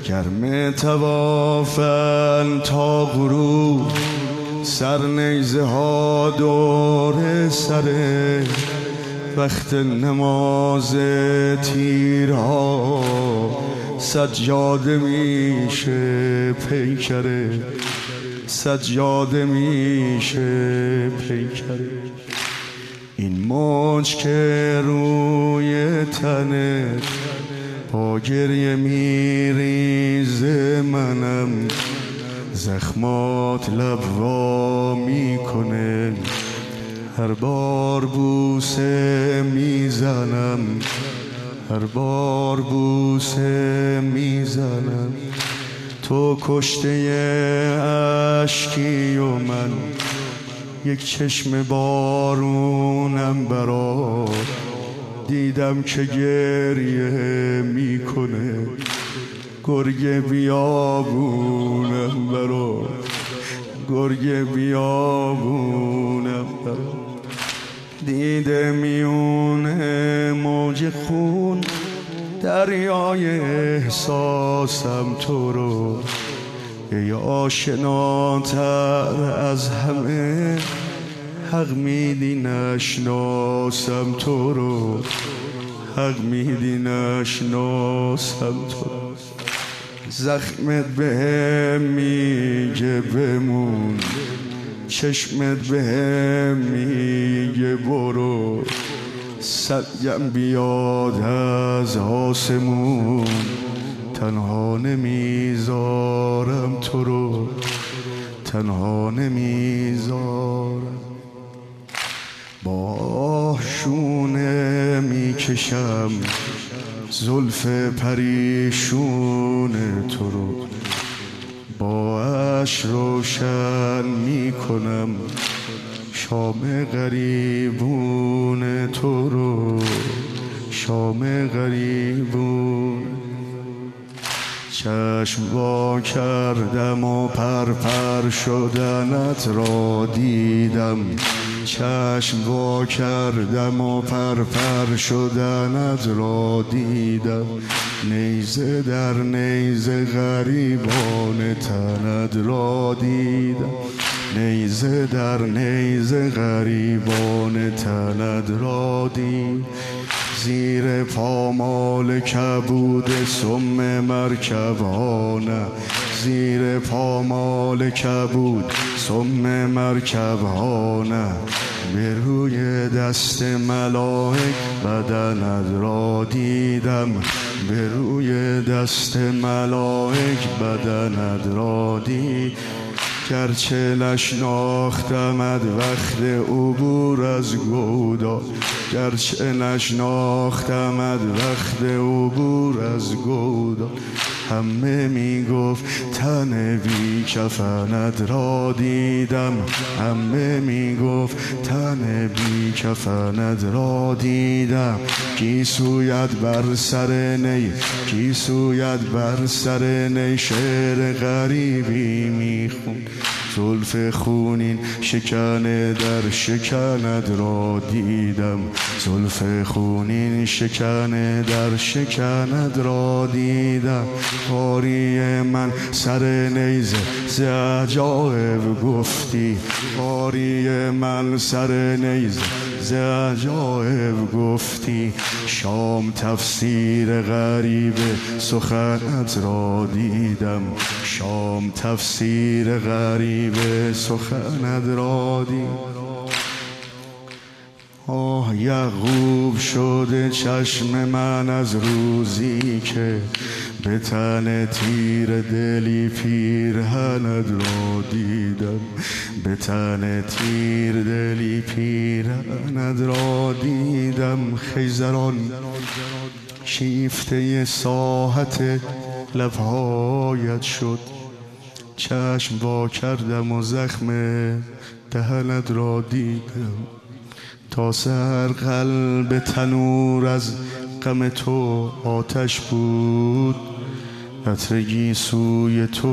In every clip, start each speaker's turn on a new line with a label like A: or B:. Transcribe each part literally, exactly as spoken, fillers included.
A: گرم توافن تا غروب، سر نیزه ها دور سره، وقت نماز تیرها سجاده میشه پیکره، سجاده میشه پیکره. این موج که روی تنه با گریه میریزه، منم زخمات لبوا میکنه، هر بار بوسه میزنم، هر بار بوسه میزنم. تو کشته عشقی و من یک چشم بارونم برات، دیدم که گریه میکنه، گرگ بیابونم برات، گرگ بیابونم برات. دیده میونه موج خون، دریای احساسم تو رو، ای آشناتر از همه، حق میدی نشناسم تو رو، حق میدی نشناسم تو رو. زخمت بهم میگه بمون، چشمت بهم میگه برو، سگم بیاد از آسمون، تنها نمیذارم تو رو، تنها نمیذارم. با شونه میکشم زلف پریشون تو رو، با اش روشن میکنم شام غریبون تو رو، شام غریبون. چشم وا کردم و پرپر شدنت را دیدم، چشم وا کردم و پرپر شدنت را دیدم، نیزه در نیزه غریبان تنت را دیدم، نیزه در نیزه غریبان تنت را دیدم. زیر پامال کبود سم مرکبانه، زیر پامال کبود سم مرکبانه، به روی دست ملائک بدنت را دیدم، به روی دست ملائک بدنت را دیدم. گرچه نشناختمت وقت عبور از گودا، گرچه نشناختمت وقت عبور از گودا، همه میگفت تن بی کفنت را دیدم، همه میگفت تن بی کفنت را دیدم. کی سوید بر سر نی، کی سوید بر سر نی، شعر غریبی میخون، زلف خونین شکنه در شکنت را دیدم، زلف خونین شکنه در شکنت را دیدم. کاری من سر نیزه ز عجایب گفتی، کاری من سر نیزه ز عجایب گفتی. شام تفسیر غریب سخنت را دیدم، شام تفسیر غریب سخنت را دیدم. آه یعقوب شده چشم من از روزی که به تن تیر دلی پیرهنت را دیدم، به تن تیر دلی پیرهنت را دیدم. خیزران شیفته ساحت لبهایت شد، چشم وا کردم و زخم دهنت را دیدم. تا سر قلب تنور از غم تو آتش بود، قطرگی سوی تو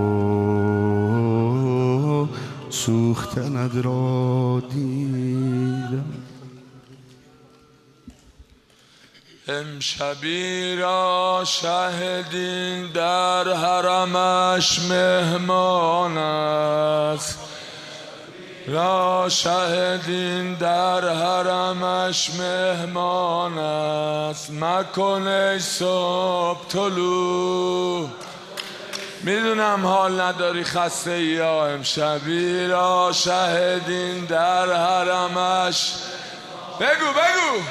A: سوختنت را دیدم.
B: امشبی را شهدین در حرمش مهمان است، را شهدین در حرمش مهمان است. مکن ای صبح طلوع، میدونم حال نداری خسته ای یا امشبی را شهدین در حرمش. بگو بگو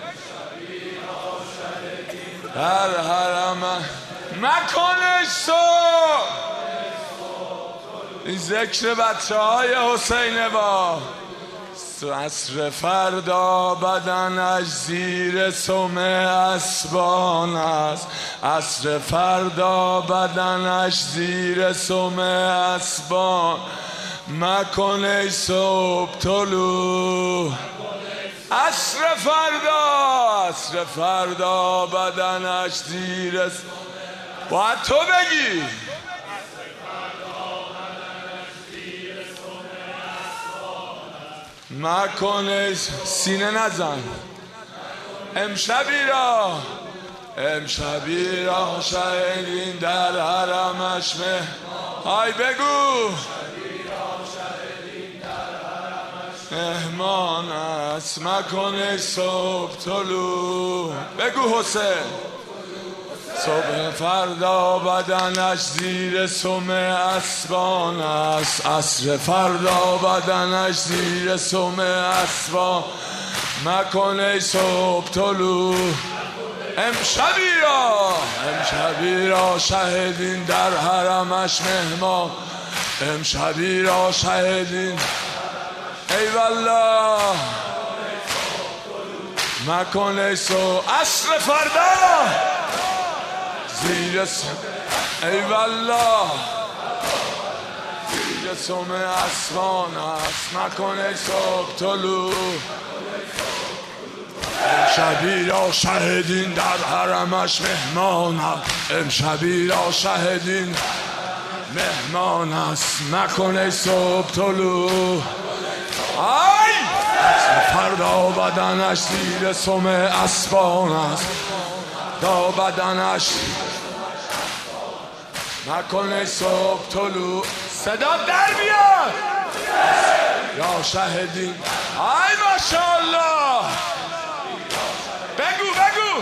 B: در حرمش مکن ای صبح. این ذکر بچه های حسین با عصر فردا بدنش زیر سم اسبان است، عصر فردا بدنش زیر سم اسبان. مکن ای صبح طلوع، عصر فردا عصر فردا بدنش زیر سم. باید تو بگی مکن سینه نزن. امشبی را امشبی را شهدین در حرمش مه های بگو مهمان است. مکن صبح طلوع، بگو حسین. صبح فردا بدنش زیر سم اسبان است، عصر فردا بدنش زیر سم اسبان. مکن ای صبح طلوع. امشبی را امشبی را شهدین در حرمش مهمان، امشبی را شهدین ای والله. مکن ای صبح، عصر فردا زیر سم ای والله زیر سم اسمان است. مکن ای صبح طلوع. امشبی را شهدین در حرمش مهمان است، امشبی را شهدین مهمان است. مکن ای صبح طلوع. آی فردا بدنش زیر سم اسبان است، دا بدنش. مکن ای صبح طلوع. صدا در بیاد یا شهدین. آی ماشاءالله بگو بگو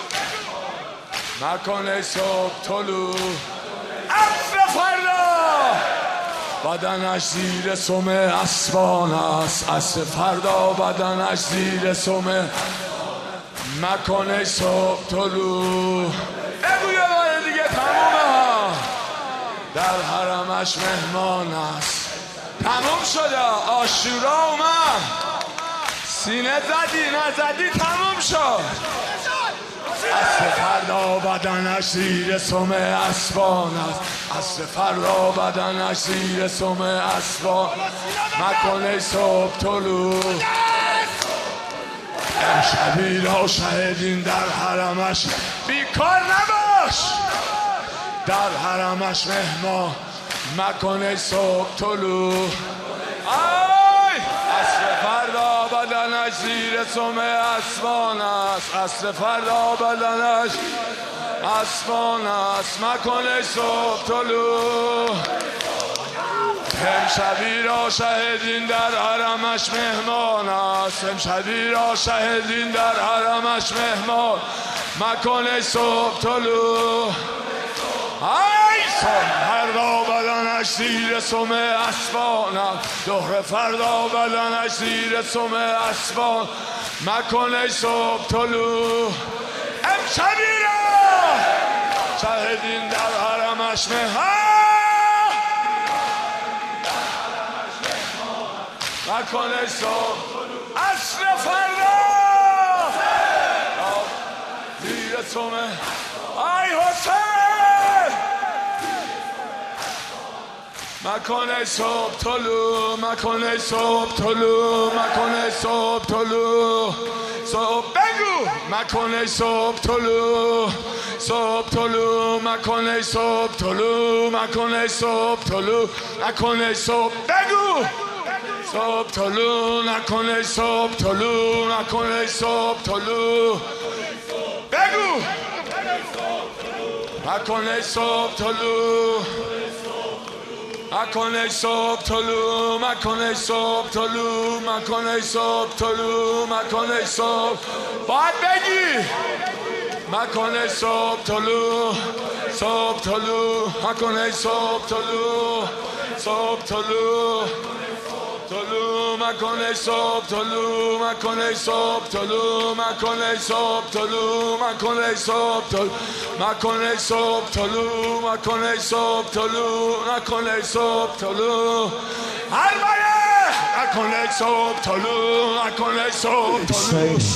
B: مکن ای صبح طلوع. عصر فردا بدنش زیر سم اسبان است، عصر فردا بدنش زیر سم. مکن ای صبح طلوع. بگو یه بار دیگه تمومه ها. در حرمش مهمان است. تموم شده، عاشورا اومد. سینه زدی نزدی تموم شد. عصر فردا بدنش زیر سم اسبان است، عصر فردا بدنش زیر سم اسبان. مکن ای صبح طلوع. امشبی را شهدین در حرمش، بیکار نباش، در حرمش مهمان. مکن ای صبح طلوع. آی عصر فردا بدنش زیر سم اسبان است، عصر فردا بدنش اسبان است. مکن ای صبح طلوع. امشبی را شهدین در حرمش مهمان است، امشبی را شهدین در حرمش مهمان. مکن ای صبح طلوع. ای صبح فردا بدنش زیر سم اسبان است، ظهر فردا بدنش زیر سم اسبان. مکن ای صبح طلوع. امشبی را شهدین در حرمش مهمان، مکن ای صبح. عصر فردا زیر سم. ای حسین مکن ای صبح طلوع، مکن ای صبح طلوع، مکن ای صبح طلوع. صبح بگو مکن ای صبح طلوع، صبح طلوع. مکن ای صبح طلوع، مکن ای صبح طلوع، مکن ای صبح. بگو صبح طلوع نکن ای صبح طلوع نکن ای صبح طلوع. مکن ای صبح طلوع مکن ای صبح طلوع مکن ای صبح طلوع مکن ای صبح طلوع مکن ای صبح باید بگی مکن ای صبح طلوع صبح طلوع مکن ای صبح طلوع صبح طلوع طلوع مکن ای صبح طلوع مکن ای صبح طلوع مکن ای صبح طلوع مکن ای صبح طلوع مکن ای صبح طلوع مکن ای صبح طلوع مکن ای صبح طلوع هر مکن ای صبح طلوع مکن ای صبح طلوع